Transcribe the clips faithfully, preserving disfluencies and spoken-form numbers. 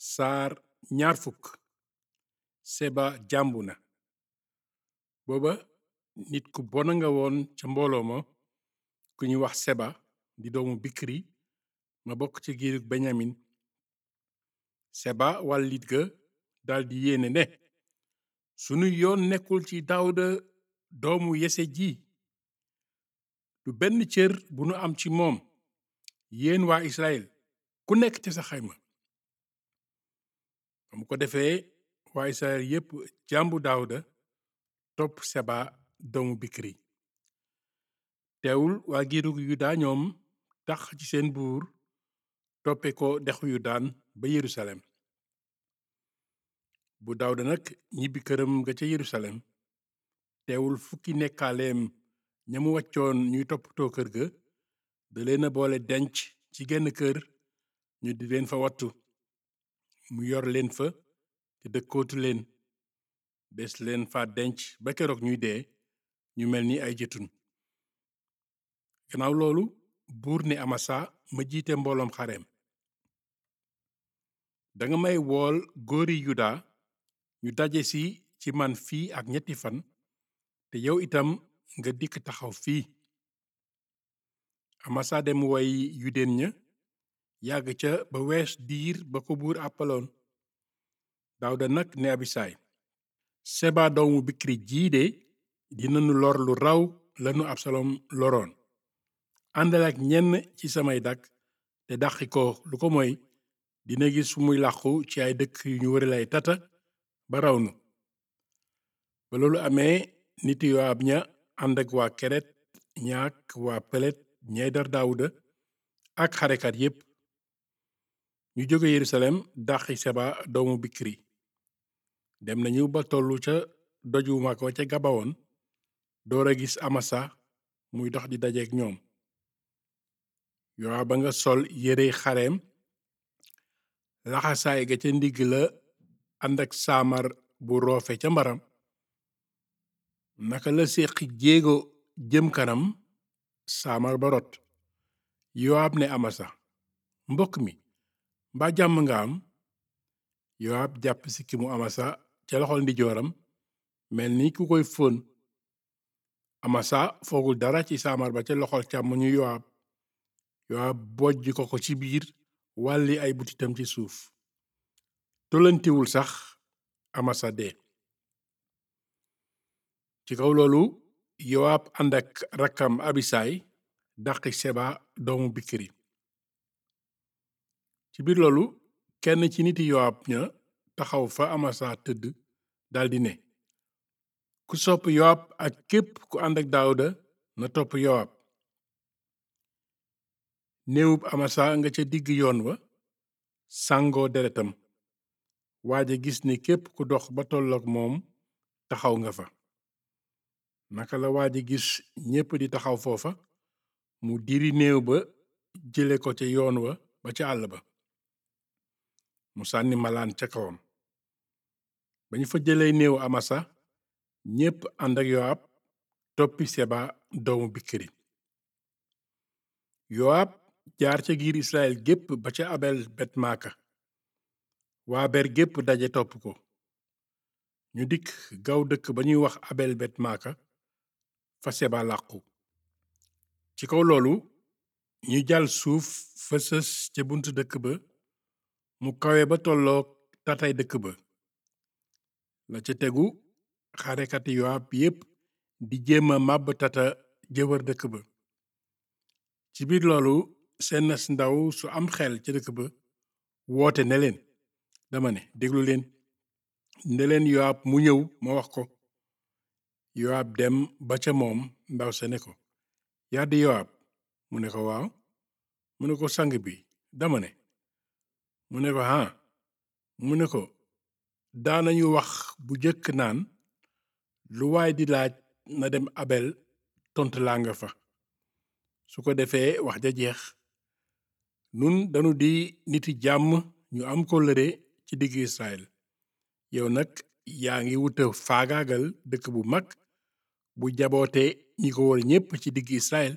saar ñaar fukk. seba jàmbu na. booba nit ku bona nga woon ca mbooloo ma ku ñuy wax seba di doomu bikri ma bokk ci giirug benyamin. seba wàllit ga daldi yéene ne sunu yoon nekkul ci daawuda doomu yese ji, du benn cër bu nu am ci moom, yéen waa israel ku nekk ci sa xayma. ba mu ko defee waa israel yépp jàmbu daawuda topp seba doomu bikri. teewul waa giirug yuda ñoom tax ci seen buur toppe ko dexu yudaan ba yerusalem. bu daawuda nag ñibbi këram nga ca yerusalem, teewul fukki nekkaaleem ña mu wàccoon ñuy toppatoo kër ga da leen a boole denc ci genn kër ñu di leen fa wattu. mu yor leen fa te dëkkootu leen, des leen fa denc ba keroog ñuy dee ñu mel ni ay jëtun. gannaaw loolu buur ne amasa ma jiite mbooloom xareem, danga may wool góori yuda ñu daje si ci man fii ak ñetti fan, te yow itam nga dikk taxaw fii. amasa dem woy yudeen ña, yàgg ca ba wees diir ba ko buur àppaloon. daawuda nag ne abisaay, seba doomu bikri jii de dinanu lor lu raw lanu absalom loroon. àndal ak ñenn ci samay dag te dàqi ko, lu ko moy dina gis fu muy làqu ci ay dëkk yu ñu wëri lay tata ba raw nu. ba loolu amee nit yowaab ña ànd ak waa keret ñaak waa pelet ñay dar daawuda ak xarekat yépp, ñu jóge yerusalem dàqi seba doomu bikri. dem nañu ba tollu ca doju mag wa ca gabawoon, door a gis amasa muy dox di dajeek ñoom. yowaab ba nga sol yére xareem, laxasaay ga ca ndigg la ànd ak saamar bu roofe ca mbaram. naka la séqi jéego jëm kanam, saamar ba rot. yowaab ne amasa, mbokk mi, mbaa jàmm nga am? yowaab jàpp sikkimu amasa ca loxol ndijooram, mel ni ku koy fóon. amasa foogul dara ci saamar ba ca loxol càmmoñu yowaab. yowaab bojj ko ko ci biir, wàlli ay butitam ci suuf. tollantiwul sax, amasa dee. ci kaw loolu yowaab ànd ak rakkam abisaay dàqi seba doomu bikri. ci biir loolu kenn ci niti yowaab ña taxaw fa amasa tëdd daldi ne, ku sopp yowaab ak képp ku ànd ak daawuda na topp yowaab. néewub amasa nga ca digg yoon wa, sàngoo deretam. waaja gis ni képp ku dox ba tollook moom taxaw nga fa. naka la waaja gis ñépp di taxaw foofa, mu diri néew ba jële ko ca yoon wa ba ca àll ba. mu sànni malaan ca kawam. ba ñu fa jëlee néew amasa, ñépp ànd ak yowaab toppi seba doomu bikri. yowaab jaar ca giir israel gépp ba ca abel bet maaka. waa ber gépp daje topp ko. ñu dikk gaw dëkk ba ñuy wax abel bet maaka, fa seba làqu. ci kaw loolu ñu jàll suuf fa sës ca buntu dëkk ba, mu kawe ba tollook tatay dëkk ba. la ca tegu xarekati yowaab yépp di jéema màbb tata jëwër dëkk ba. ci biir loolu seen nas ndaw su am xel ca dëkk ba woote ne leen, dama ne déglu leen, ne leen yowaab mu ñëw ma wax ko. yowaab dem ba ca moom ndaw sa ne ko, yaa di yowaab? mu ne ko waaw. mu ne ko sang bi, dama ne. mu ne ko haa. mu ne ko, daanañu wax bu jëkk naan, lu waay di laaj na dem abel tontu laa nga fa. su ko defee wax ja jeex. nun danu di niti jàmm ñu am kóllëre ci digg israel. yow nag yaa ngi wuta faagaagal dëkk bu mag bu jaboote ñi ko wër ñépp ci digg israel.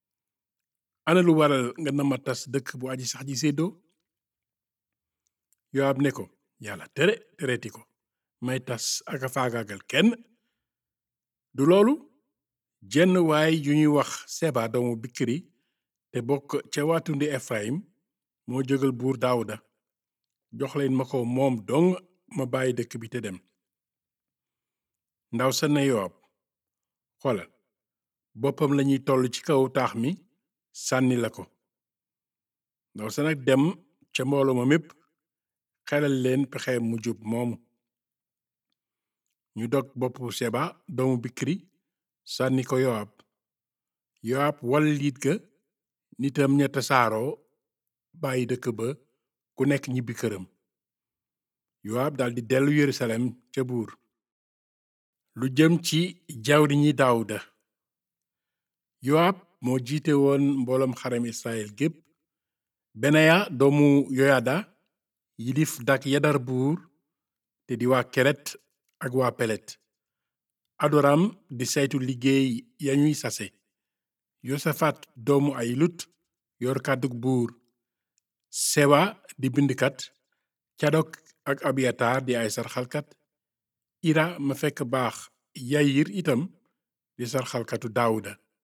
ana lu waral nga nama tas dëkk bu aji sax ji séddoo? yowaab ne ko yàlla tere tereti ko may tas ak a faagaagal kenn du loolu jenn waay yu ñuy wax seba doomu bikri te bokk ca waatundi efraim moo jógal buur daawuda jox leen ma ko moom dong ma bàyyi dëkk bi te dem ndaw sa ne yowaab xoolal boppam lañuy toll ci kaw taax mi sànni la ko ndaw sa nag dem ca mbooloo ma mépp xelal leen pexe mu jub moomu ñu dog boppu seba doomu bikri sànni ko yowaab yowaab wal liit ga nitam ña tasaaroo bàyyi dëkk ba ku nekk ñibbi këram yowaab daldi dellu yerusalem ca buur lu jëm ci jawriñi daawuda yowaab moo jiite woon mbooloom xarem israel gépp benaya doomu yoyada yilif dak yadar buur te di waa keret ak waa pelet adoram di saytu liggéey yañuy sase yosafat doomu ayilut yor kàddug buur sewa di bindkat cadok ak abiyatar di ay sarxalkat ira ma fekk baax yayir itam di sarxalkatu daawuda